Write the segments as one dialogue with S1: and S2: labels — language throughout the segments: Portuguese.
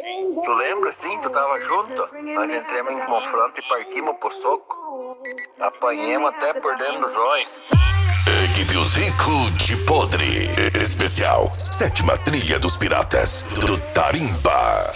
S1: Tu lembra, sim? Tu tava junto? Nós entramos em confronto e partimos pro soco. Apanhamos até por dentro dos olhos.
S2: Equipe Os Rico de Podre. Especial 7ª Trilha dos Piratas do Tarimba.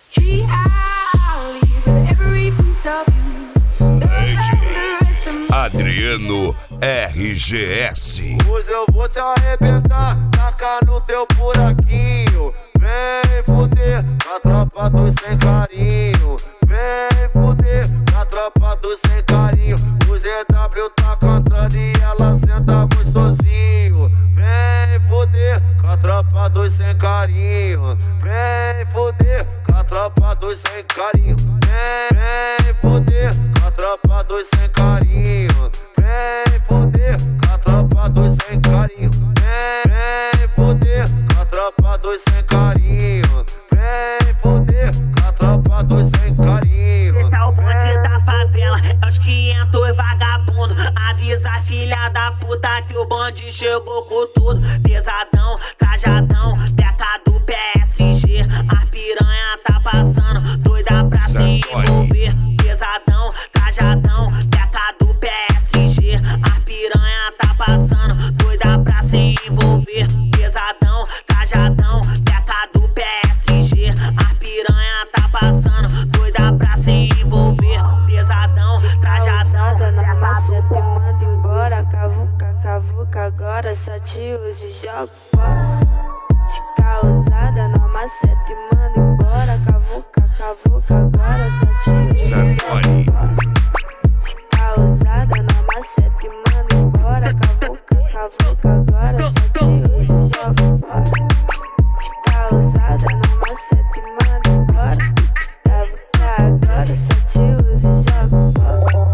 S2: Adriano RGS.
S3: Hoje eu vou te arrebentar, tacar no teu buraquinho. Vem fuder, na tropa dos sem carinho. Vem fuder, na tropa dos sem carinho. O ZW tá cantando e ela senta gostosinho. Vem fuder, com a tropa dos sem carinho. Vem fuder, com a tropa dos sem carinho. Vem fuder, com a tropa dos sem carinho. Vem fuder, com a tropa dos sem carinho. Vem fuder, com a tropa dos sem carinho. Vem fuder, com a tropa dos sem carinho.
S4: Esse é o bonde da favela, é os 500 vagabundo. Avisa a filha da puta que o bonde chegou com tudo. Pesadão, trajadão, beca do PSG. A piranha tá passando, doida pra se envolver. Pesadão, trajadão, beca do PSG. A piranha tá passando, doida pra se envolver. Pesadão, trajadão, beca do PSG. A piranha tá passando, doida pra se envolver. Pesadão, trajadão,
S5: na maceta e manda embora. Cavuca, cavuca, agora só te usa e joga fora. Fica usada na maceta e manda embora. Cavuca, cavuca, agora só te usa e joga fora. Fica usada na maceta e manda embora. Cavuca, cavuca, agora só te usa e joga fora. Fica usada na maceta e manda embora. Cavuca, agora só te usa e joga fora.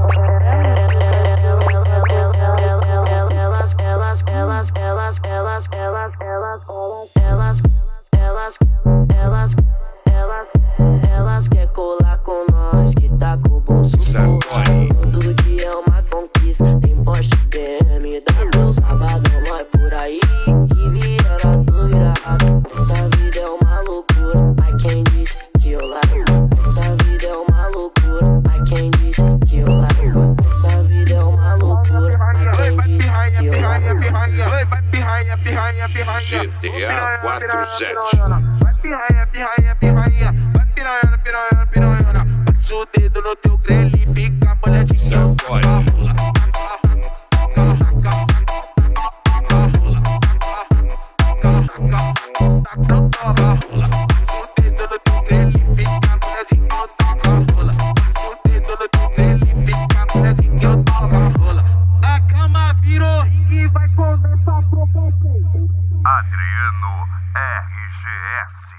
S6: Elas quer colar com nós, que tá com o bolso forte. Todo dia é uma conquista, tem Porsche, BMW. Sabadão nós por aí, que viera do virado. Essa vida é uma loucura, mas quem disse que eu largo? Essa vida é uma loucura, mas quem disse que eu largo? Essa vida é uma loucura, mas quem disse que eu largo?
S2: GTA 47.
S3: Vai piranha, piranha, piranha. Vai piranha, piranha, piranha. Passa o dedo no teu grelho e fica molhadinho.
S2: Safari.
S3: A cama virou ringue, vai começar a trocar.
S2: Adriano RGS.